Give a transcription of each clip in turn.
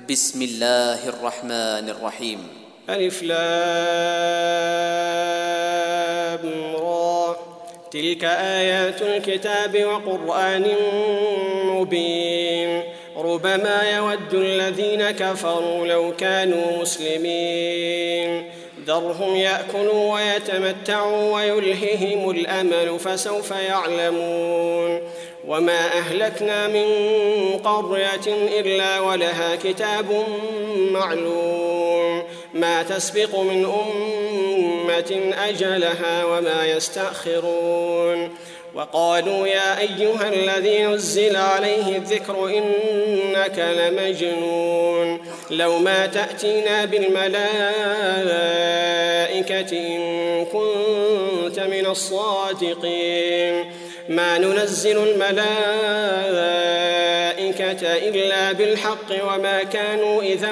بسم الله الرحمن الرحيم. ألف لام را. تلك آيات الكتاب وقرآن مبين. ربما يود الذين كفروا لو كانوا مسلمين. ذرهم يأكلوا ويتمتعوا ويلههم الأمل فسوف يعلمون. وما أهلكنا من قرية إلا ولها كتاب معلوم ما تسبق من أمة أجلها وما يستأخرون. وقالوا يا أيها الذي نزل عليه الذكر إنك لمجنون لو ما تأتينا بالملائكة إن كنت من الصادقين ما ننزل الملائكة إلا بالحق وما كانوا إذا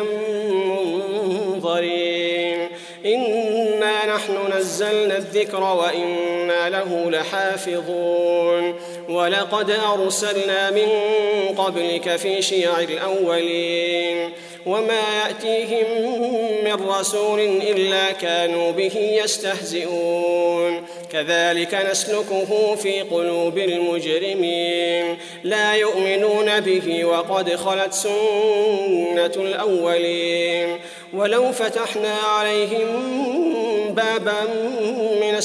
منظرين. إنا نحن نزلنا الذكر وإنا له لحافظون. ولقد أرسلنا من قبلك في شيع الأولين وما يأتيهم من رسول إلا كانوا به يستهزئون. كذلك نسلكه في قلوب المجرمين لا يؤمنون به وقد خلت سنة الأولين. ولو فتحنا عليهم بابا من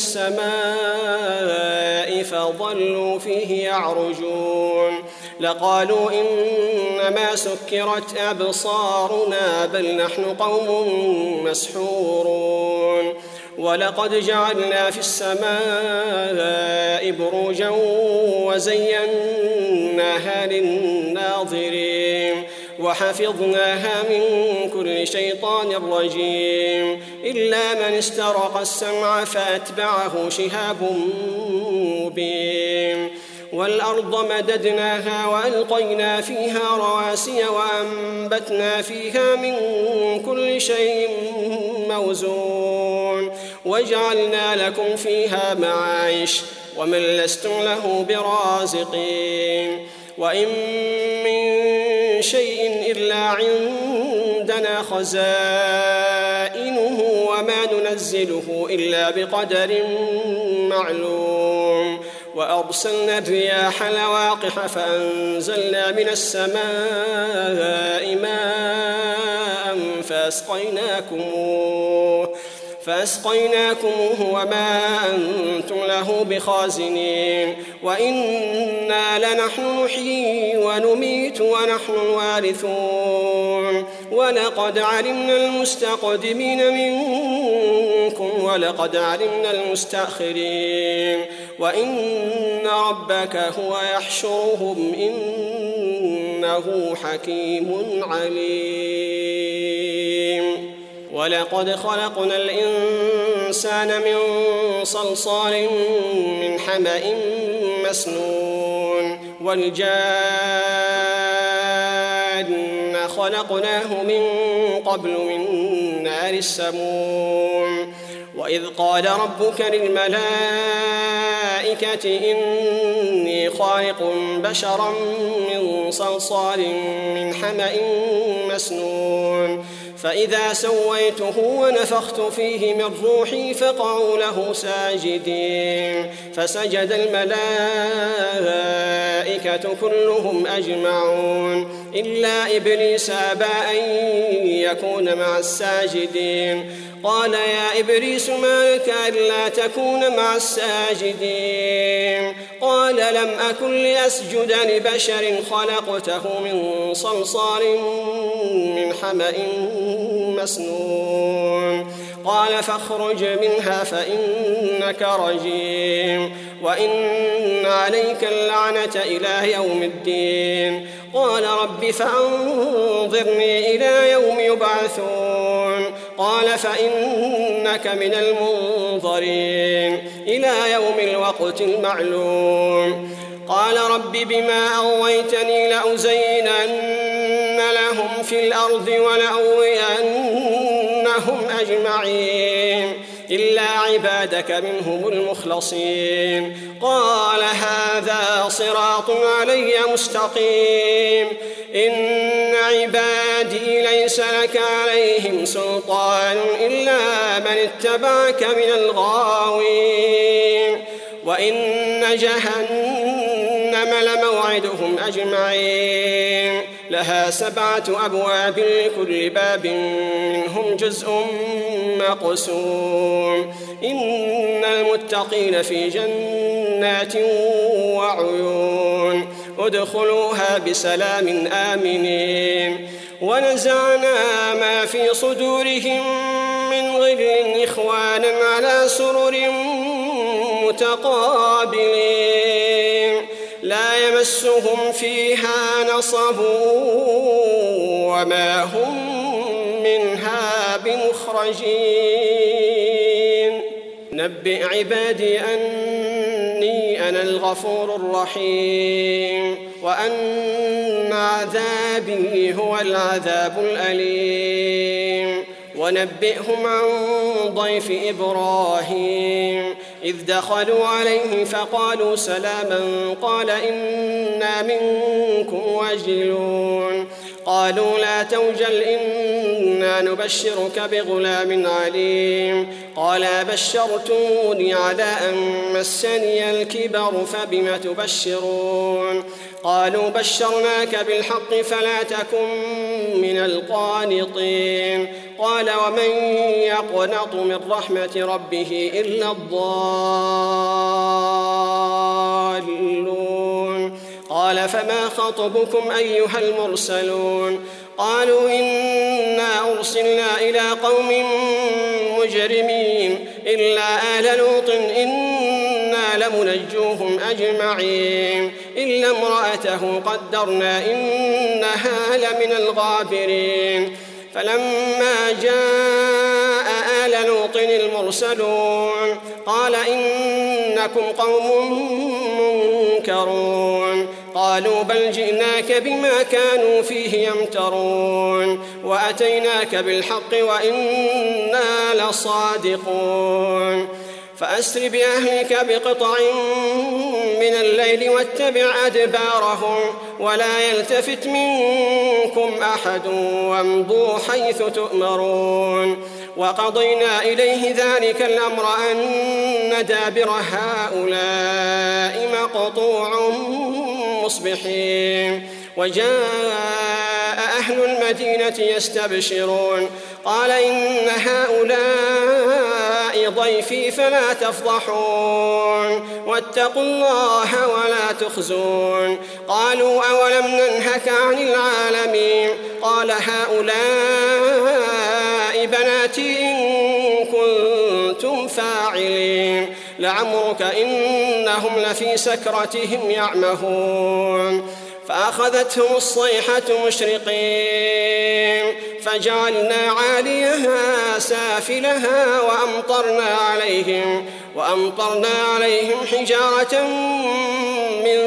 السماء فظلوا فيه يعرجون لقالوا إنما سكرت أبصارنا بل نحن قوم مسحورون. ولقد جعلنا في السماء بروجا وزيناها للناظرين وحفظناها من كل شيطان رجيم إلا من استرق السمع فأتبعه شهاب مبين. والأرض مددناها وألقينا فيها رواسي وأنبتنا فيها من كل شيء موزون وجعلنا لكم فيها معايش ومن لستم له برازقين. وإن من شيء إلا عندنا خزائنه وما ننزله إلا بقدر معلوم. وأرسلنا الرياح لواقح فأنزلنا من السماء ماء فأسقيناكموه وما أنتم له بخازنين. وإنا لنحن نحيي ونميت ونحن الوارثون. ولقد علمنا المستقدمين منكم ولقد علمنا المستأخرين. وإن ربك هو يحشرهم إنه حكيم عليم. ولقد خلقنا الإنسان من صلصال من حمأ مسنون. والجان خلقناه من قبل من نار السموم. وإذ قال ربك للملائكة إني خالق بشرا من صلصال من حمأ مسنون فإذا سويته ونفخت فيه من روحي فقعوا له ساجدين فسجد الملائكة كلهم أجمعون إلا إبليس أبى أن يكون مع الساجدين. قال يا إبليس ما لك ألا تكون مع الساجدين؟ قال لم أكن لأسجد لبشر خلقته من صلصال من حمأ مسنون. قال فاخرج منها فإنك رجيم وإن عليك اللعنة إلى يوم الدين. قال رب فأنظرني إلى يوم يبعثون. قال فإنك من المنظرين إلى يوم الوقت المعلوم. قال رب بما أغويتني لأزينن لهم في الأرض ولأغوينهم أجمعين إلا عبادك منهم المخلصين. قال هذا صراط علي مستقيم إن عبادي ليس لك عليهم سلطان إلا من اتبعك من الغاوين وإن جهنم لموعدهم أجمعين لها 7 أبواب لكل باب منهم جزء مقسوم إن المتقين في جنات وعيون ادخلوها بسلام آمنين ونزعنا ما في صدورهم من غل إخوانا على سرر متقابلين لا يمسهم فيها نصب وما هم منها بمخرجين نبئ عبادي أني أنا الغفور الرحيم وأن عذابي هو العذاب الأليم ونبئهم عن ضيف إبراهيم إذ دخلوا عليه فقالوا سلاما قال إنا منكم وجلون قالوا لا توجل إنا نبشرك بغلام عليم قال بشرتوني على أن مسني الكبر فبم تبشرون قالوا بشرناك بالحق فلا تكن من القانطين قال ومن يقنط من رحمة ربه إلا الضالون قال فما خطبكم أيها المرسلون قالوا إنا أرسلنا إلى قوم مجرمين إلا آل لوط إنا لمنجوهم أجمعين إلا امرأته قدرنا إنها لمن الغابرين فلما جاء آل لوط المرسلون قال إنكم قوم منكرون قالوا بل جئناك بما كانوا فيه يمترون وأتيناك بالحق وإنا لصادقون فأسر بأهلك بقطع من الليل واتبع أدبارهم ولا يلتفت منكم أحد وامضوا حيث تؤمرون وقضينا إليه ذلك الأمر أن دابر هؤلاء مقطوع مصبحين وجاء أهل المدينة يستبشرون قال إن هؤلاء ضيفي فلا تفضحون واتقوا الله ولا تخزون قالوا أولم ننهك عن العالمين قال هؤلاء بناتي إن كنتم فاعلين لعمرك إنهم لفي سكرتهم يعمهون فأخذتهم الصيحة مشرقين فجعلنا عاليها سافلها وأمطرنا عليهم حجارة من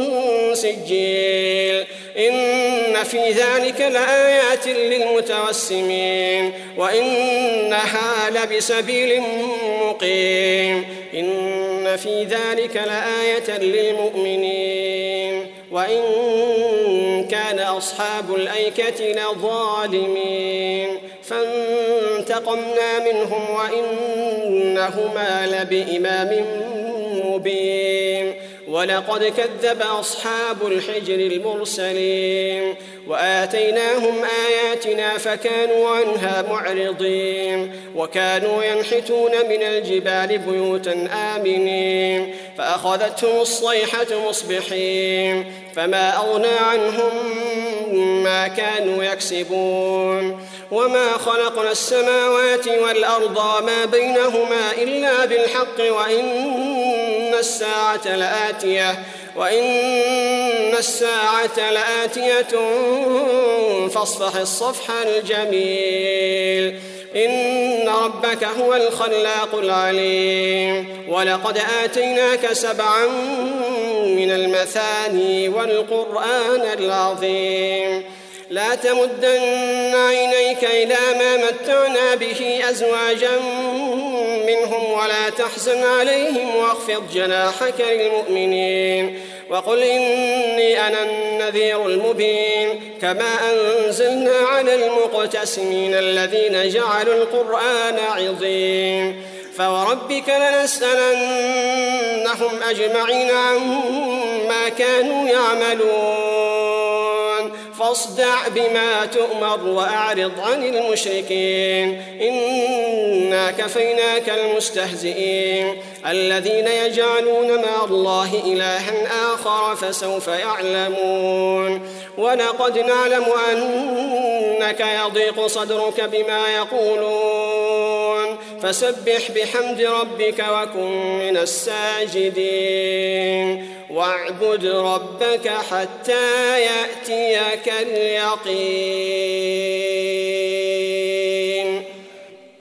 سجيل إن في ذلك لآيات للمتوسمين وإنها لبسبيل مقيم إن في ذلك لآية للمؤمنين وإن كان أصحاب الأيكة لظالمين فانتقمنا منهم وإنهما لبإمام مبين ولقد كذب أصحاب الحجر المرسلين وآتيناهم آياتنا فكانوا عنها معرضين وكانوا ينحتون من الجبال بيوتا آمنين فأخذتهم الصيحة مصبحين فما أغنى عنهم ما كانوا يكسبون وما خلقنا السماوات والأرض وما بينهما إلا بالحق وإن الساعة لآتية فاصفح الصفح الجميل إن ربك هو الخلاق العليم ولقد آتيناك 7 من المثاني والقرآن العظيم لا تمدن عينيك إلى ما متعنا به أزواجا منهم ولا تحزن عليهم واخفض جناحك للمؤمنين وقل إني أنا النذير المبين كما أنزلنا على المقتسمين الذين جعلوا القرآن عظيم فوربك لنسألنهم أجمعين عما كانوا يعملون فاصدع بما تؤمر وأعرض عن المشركين إنا كفيناك المستهزئين الذين يجعلون مع الله إلها آخر فسوف يعلمون ولقد نعلم أنك يضيق صدرك بما يقولون فسبح بحمد ربك وكن من الساجدين واعبد ربك حتى يأتيك اليقين.